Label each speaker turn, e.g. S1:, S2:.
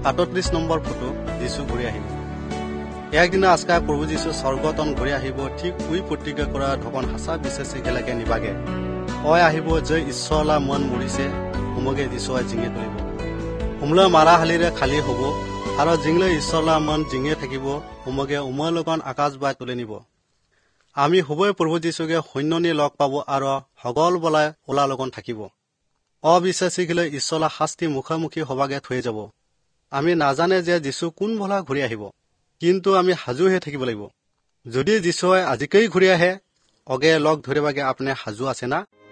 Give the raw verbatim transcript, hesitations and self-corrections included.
S1: সাতত্ৰিশ number photo যীশু ঘূৰি আহিব। একদিনা আজকা প্ৰভু যীশু স্বৰ্গতন ঘূৰি আহিব। ঠিক উই প্ৰতিজ্ঞা কৰা ঢকন হাঁচা বিশ্বাসী গেলাকে নিবাগে অয় আহিব যে ঈশ্বৰলা মন মৰিছে হুমগে যীশুৱে জিঙে তুলিব। হুমলা মাৰা হালিৰে খালী হ'ব আৰু জিংলে ঈশ্বৰলা মন জিঙে থাকিব হুমগে উমৰ লগন আকাশ বাই তুলি নিব। আমি হুবই প্ৰভু যীশুকে সৈন্যনি লগ পাব আৰু সকল বলাই ওলা লগন থাকিব। অবিশ্বাসী গিলে ঈশ্বৰলা শাস্তি মুখামুখি হবাগে থৈ যাব। আমি নাজানে যে যীশু কোন ভলা ঘূৰি আহিব, কিন্তু আমি সাজু হৈ থাকিব লাগিব। যদি যীশুৱে আজিকেই ঘূৰি আহে অগে লগ ধৰিবাগে আপুনি সাজু আছে না?